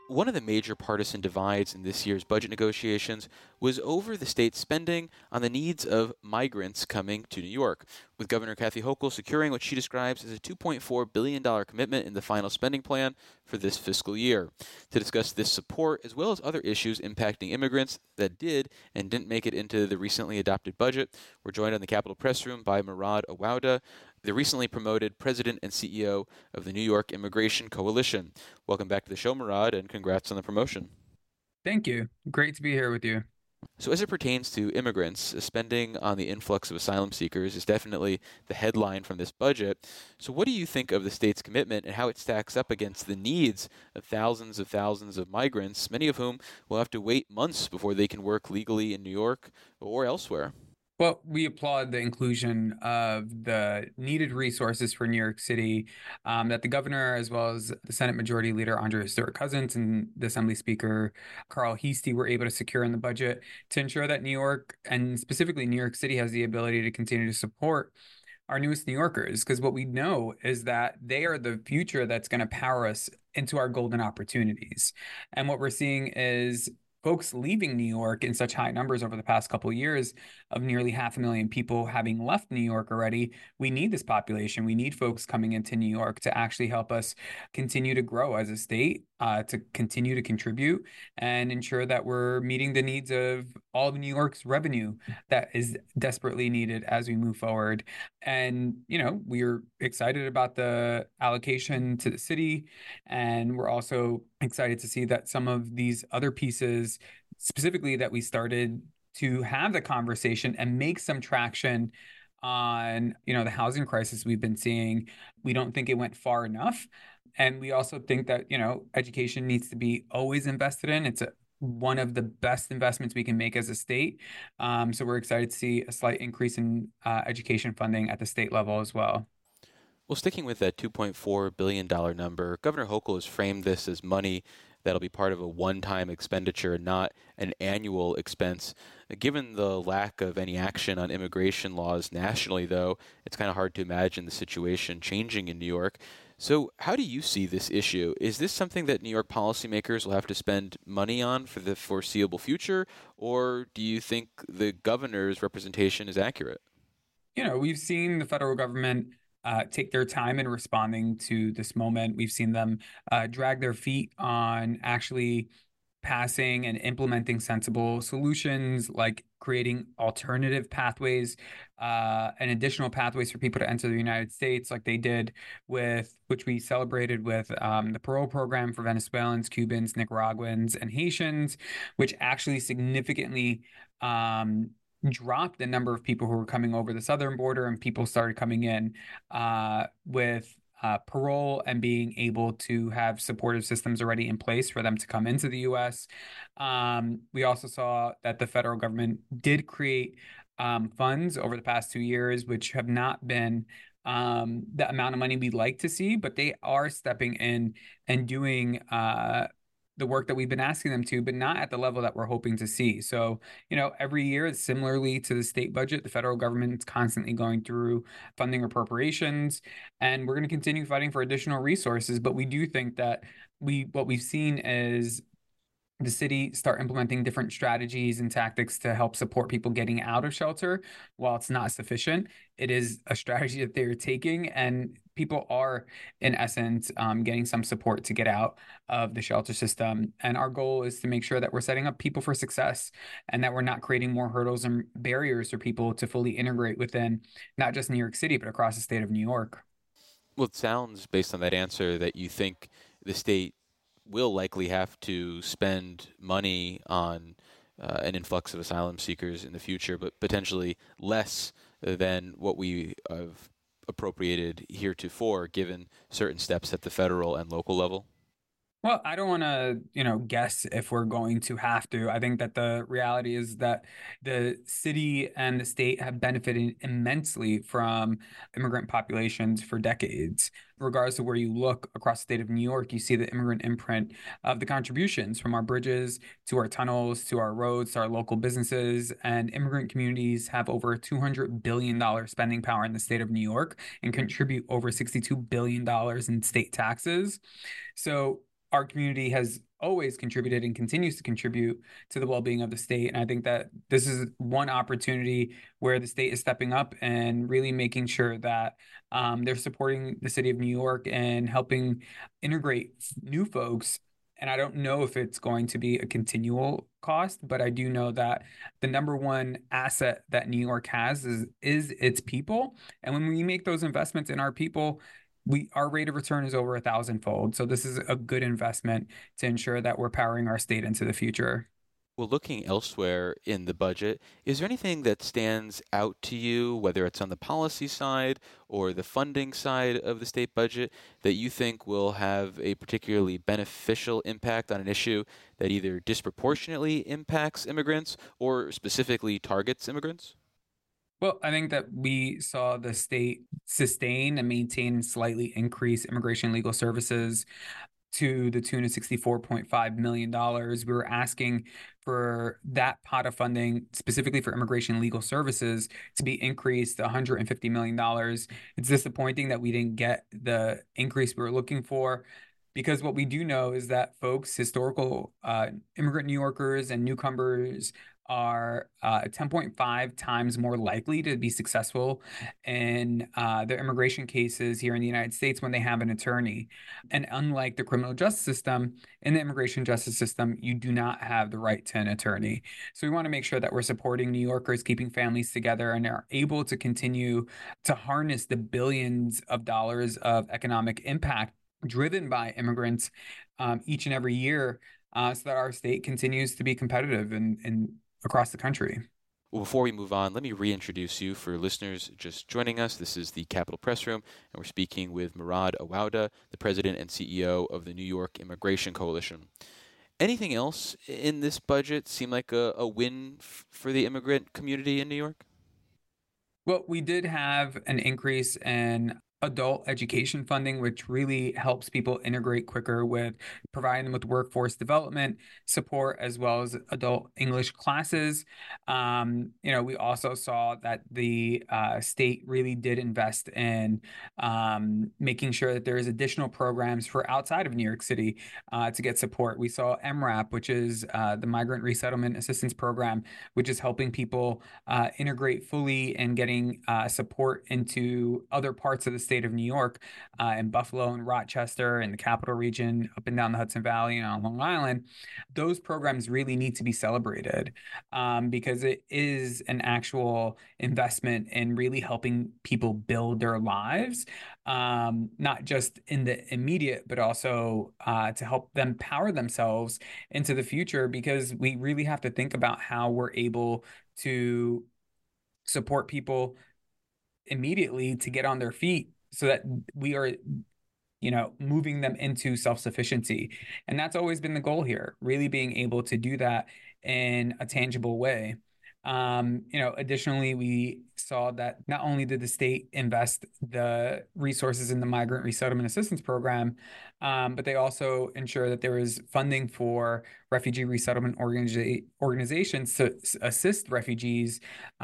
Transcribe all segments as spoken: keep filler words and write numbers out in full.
One of the major partisan divides in this year's budget negotiations was over the state's spending on the needs of migrants coming to New York, with Governor Kathy Hochul securing what she describes as a two point four billion dollars commitment in the final spending plan for this fiscal year. To discuss this support, as well as other issues impacting immigrants that did and didn't make it into the recently adopted budget, we're joined in the Capitol Press Room by Murad Awauda, the recently promoted president and C E O of the New York Immigration Coalition. Welcome back to the show, Murad, and congrats on the promotion. Thank you. Great to be here with you. So, as it pertains to immigrants, spending on the influx of asylum seekers is definitely the headline from this budget. So, what do you think of the state's commitment and how it stacks up against the needs of thousands of thousands of migrants, many of whom will have to wait months before they can work legally in New York or elsewhere? Well, we applaud the inclusion of the needed resources for New York City um, that the governor, as well as the Senate Majority Leader Andrea Stewart Cousins and the Assembly Speaker Carl Heastie were able to secure in the budget to ensure that New York, and specifically New York City, has the ability to continue to support our newest New Yorkers. Because what we know is that they are the future that's going to power us into our golden opportunities. And what we're seeing is folks leaving New York in such high numbers over the past couple of years, of nearly half a million people having left New York already. We need this population. We need folks coming into New York to actually help us continue to grow as a state, uh, to continue to contribute and ensure that we're meeting the needs of all of New York's revenue that is desperately needed as we move forward. And, you know, we're excited about the allocation to the city, and we're also excited to see that some of these other pieces, specifically that we started to have the conversation and make some traction on, you know, the housing crisis we've been seeing. We don't think it went far enough. And we also think that, you know, education needs to be always invested in. It's a, one of the best investments we can make as a state. Um, so we're excited to see a slight increase in uh, education funding at the state level as well. Well, sticking with that two point four billion dollars number, Governor Hochul has framed this as money that'll be part of a one-time expenditure, not an annual expense. Given the lack of any action on immigration laws nationally, though, it's kind of hard to imagine the situation changing in New York. So, how do you see this issue? Is this something that New York policymakers will have to spend money on for the foreseeable future, or do you think the governor's representation is accurate? You know, we've seen the federal government uh, take their time in responding to this moment. We've seen them uh, drag their feet on actually passing and implementing sensible solutions, like creating alternative pathways uh, and additional pathways for people to enter the United States, like they did with, which we celebrated with um, the parole program for Venezuelans, Cubans, Nicaraguans, and Haitians, which actually significantly um, dropped the number of people who were coming over the southern border, and people started coming in uh, with uh, parole and being able to have supportive systems already in place for them to come into the U S. Um, we also saw that the federal government did create um, funds over the past two years, which have not been um, the amount of money we'd like to see, but they are stepping in and doing uh, the work that we've been asking them to, but not at the level that we're hoping to see. So, you know, every year, similarly to the state budget, the federal government is constantly going through funding appropriations, and we're going to continue fighting for additional resources. But we do think that we what we've seen is the city start implementing different strategies and tactics to help support people getting out of shelter. While it's not sufficient, it is a strategy that they're taking, and people are, in essence, um, getting some support to get out of the shelter system. And our goal is to make sure that we're setting up people for success and that we're not creating more hurdles and barriers for people to fully integrate within not just New York City, but across the state of New York. Well, it sounds, based on that answer, that you think the state will likely have to spend money on uh, an influx of asylum seekers in the future, but potentially less than what we have appropriated heretofore, given certain steps at the federal and local level. Well, I don't want to, you know, guess if we're going to have to. I think that the reality is that the city and the state have benefited immensely from immigrant populations for decades. Regardless of where you look across the state of New York, you see the immigrant imprint of the contributions from our bridges to our tunnels to our roads to our local businesses. And immigrant communities have over two hundred billion dollars spending power in the state of New York and contribute over sixty-two billion dollars in state taxes. So our community has always contributed and continues to contribute to the well-being of the state. And I think that this is one opportunity where the state is stepping up and really making sure that um, they're supporting the city of New York and helping integrate new folks. And I don't know if it's going to be a continual cost, but I do know that the number one asset that New York has is is its people. And when we make those investments in our people, we our rate of return is over a thousandfold. So this is a good investment to ensure that we're powering our state into the future. Well, looking elsewhere in the budget, is there anything that stands out to you, whether it's on the policy side or the funding side of the state budget, that you think will have a particularly beneficial impact on an issue that either disproportionately impacts immigrants or specifically targets immigrants? Well, I think that we saw the state sustain and maintain and slightly increase immigration legal services to the tune of sixty-four point five million dollars. We were asking for that pot of funding, specifically for immigration legal services, to be increased to one hundred fifty million dollars. It's disappointing that we didn't get the increase we were looking for, because what we do know is that folks, historical uh, immigrant New Yorkers and newcomers, are uh, ten point five times more likely to be successful in uh, their immigration cases here in the United States when they have an attorney. And unlike the criminal justice system, in the immigration justice system, you do not have the right to an attorney. So we want to make sure that we're supporting New Yorkers, keeping families together, and are able to continue to harness the billions of dollars of economic impact driven by immigrants um, each and every year, uh, so that our state continues to be competitive and, and across the country. Well, before we move on, let me reintroduce you for listeners just joining us. This is the Capitol Press Room, and we're speaking with Murad Awauda, the president and C E O of the New York Immigration Coalition. Anything else in this budget seem like a, a win f- for the immigrant community in New York? Well, we did have an increase in adult education funding, which really helps people integrate quicker with providing them with workforce development support as well as adult English classes. Um, you know, we also saw that the uh, state really did invest in um, making sure that there is additional programs for outside of New York City uh, to get support. We saw M RAP, which is uh, the Migrant Resettlement Assistance Program, which is helping people uh, integrate fully and getting uh, support into other parts of the state of New York, uh, in Buffalo and Rochester and the Capital Region, up and down the Hudson Valley and on Long Island. Those programs really need to be celebrated um, because it is an actual investment in really helping people build their lives, um, not just in the immediate, but also uh, to help them power themselves into the future, because we really have to think about how we're able to support people immediately to get on their feet so that we are, you know, moving them into self-sufficiency. And that's always been the goal here, really being able to do that in a tangible way. Um, you know, additionally, we saw that not only did the state invest the resources in the Migrant Resettlement Assistance Program, um, but they also ensure that there is funding for refugee resettlement organiza- organizations to assist refugees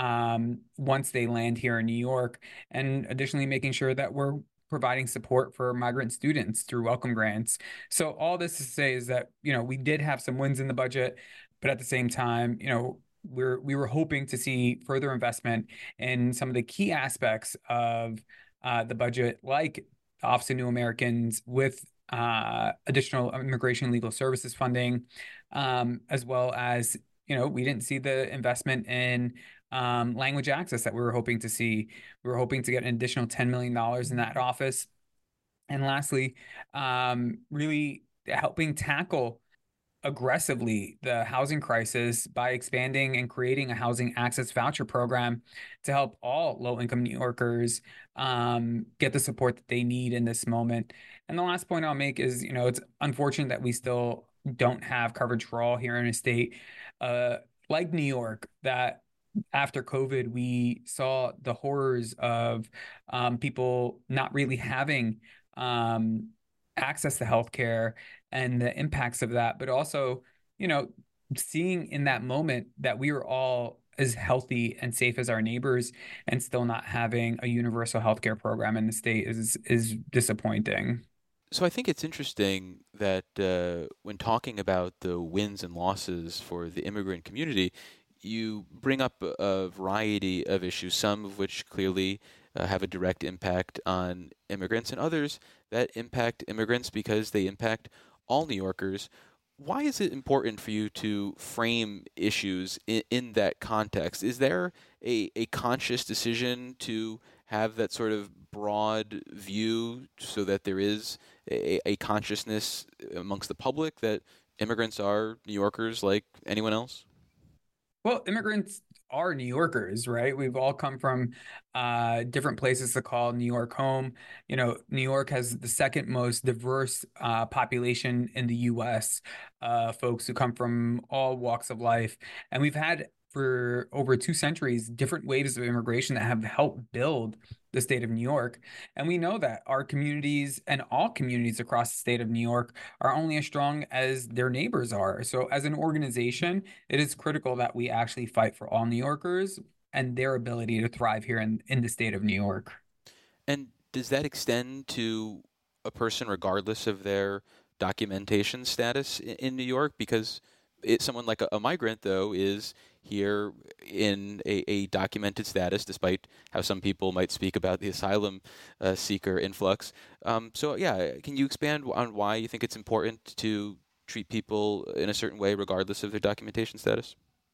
um, once they land here in New York, and additionally making sure that we're providing support for migrant students through welcome grants. So all this to say is that, you know, we did have some wins in the budget, but at the same time, you know, we're we were hoping to see further investment in some of the key aspects of uh, the budget, like the Office of New Americans with uh, additional immigration legal services funding, um, as well as, you know, we didn't see the investment in um, language access that we were hoping to see. We were hoping to get an additional ten million dollars in that office. And lastly, um, really helping tackle aggressively the housing crisis by expanding and creating a housing access voucher program to help all low-income New Yorkers um, get the support that they need in this moment. And the last point I'll make is, you know, it's unfortunate that we still don't have coverage for all here in a state uh, like New York, that after COVID, we saw the horrors of um, people not really having um, access to healthcare and the impacts of that, but also, you know, seeing in that moment that we were all as healthy and safe as our neighbors and still not having a universal healthcare program in the state is is disappointing. So I think it's interesting that uh, when talking about the wins and losses for the immigrant community, you bring up a a variety of issues, some of which clearly uh, have a direct impact on immigrants, and others that impact immigrants because they impact all New Yorkers. Why is it important for you to frame issues in, in that context? Is there a, a conscious decision to have that sort of broad view so that there is a, a consciousness amongst the public that immigrants are New Yorkers like anyone else? Well, immigrants are New Yorkers, right? We've all come from uh, different places to call New York home. You know, New York has the second most diverse uh, population in the U S, uh, folks who come from all walks of life. And we've had for over two centuries different waves of immigration that have helped build the state of New York. And we know that our communities and all communities across the state of New York are only as strong as their neighbors are. So, as an organization, it is critical that we actually fight for all New Yorkers and their ability to thrive here in, in the state of New York. And does that extend to a person regardless of their documentation status in, in New York? Because it, someone like a, a migrant, though, is here in a, a documented status, despite how some people might speak about the asylum uh, seeker influx. Um, so, yeah, can you expand on why you think it's important to treat people in a certain way, regardless of their documentation status?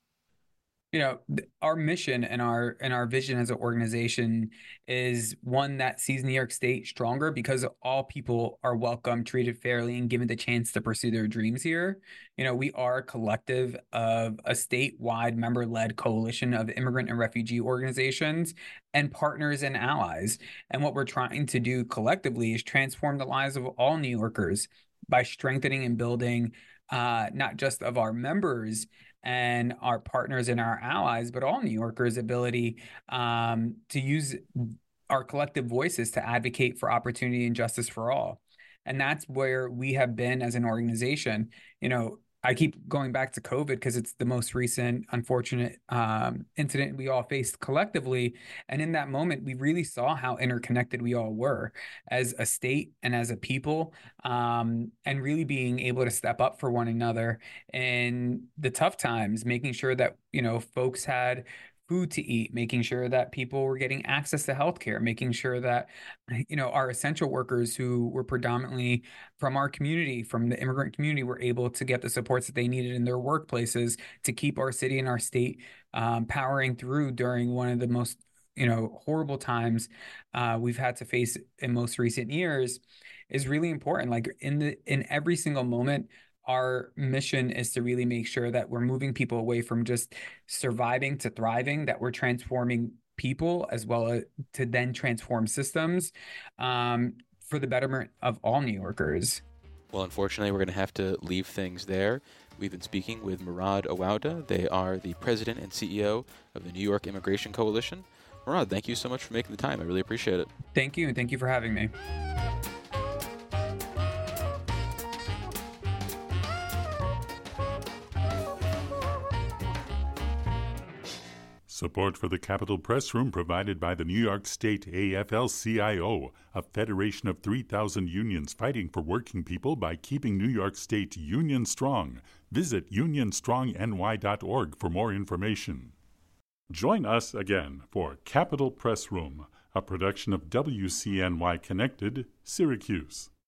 You know, th- our mission and our and our vision as an organization is one that sees New York State stronger because all people are welcome, treated fairly, and given the chance to pursue their dreams here. You know, we are a collective of a statewide member-led coalition of immigrant and refugee organizations and partners and allies. And what we're trying to do collectively is transform the lives of all New Yorkers by strengthening and building uh, not just of our members and our partners and our allies, but all New Yorkers' ability um, to use our collective voices to advocate for opportunity and justice for all. And that's where we have been as an organization. You know, I keep going back to COVID because it's the most recent unfortunate um, incident we all faced collectively. And in that moment, we really saw how interconnected we all were as a state and as a people, um, and really being able to step up for one another in the tough times, making sure that, you know, folks had food to eat, making sure that people were getting access to healthcare, making sure that, you know, our essential workers who were predominantly from our community, from the immigrant community, were able to get the supports that they needed in their workplaces to keep our city and our state um, powering through during one of the most, you know, horrible times uh, we've had to face in most recent years is really important. Like in the in every single moment, our mission is to really make sure that we're moving people away from just surviving to thriving, that we're transforming people as well as to then transform systems um, for the betterment of all New Yorkers. Well, unfortunately, we're going to have to leave things there. We've been speaking with Murad Awauda. They are the president and C E O of the New York Immigration Coalition. Murad, thank you so much for making the time. I really appreciate it. Thank you, and thank you for having me. Support for the Capitol Press Room provided by the New York State A F L C I O, a federation of three thousand unions fighting for working people by keeping New York State union strong. Visit union strong n y dot org for more information. Join us again for Capitol Press Room, a production of W C N Y Connected, Syracuse.